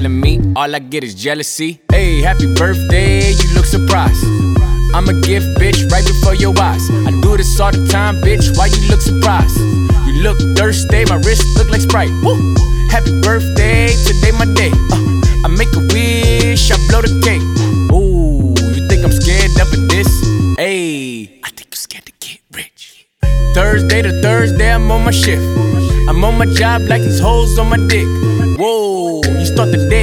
me, all I get is jealousy. Hey, happy birthday, you look surprised. I'm a gift, bitch, right before your eyes. I do this all the time, bitch, why you look surprised? You look thirsty, my wrist look like Sprite. Woo! Happy birthday, today my day. I make a wish, I blow the cake. Ooh, you think I'm scared up of this? Hey, I think you're scared to get rich. Thursday to Thursday, I'm on my shift. I'm on my job like these hoes on my dick. Whoa, you start the day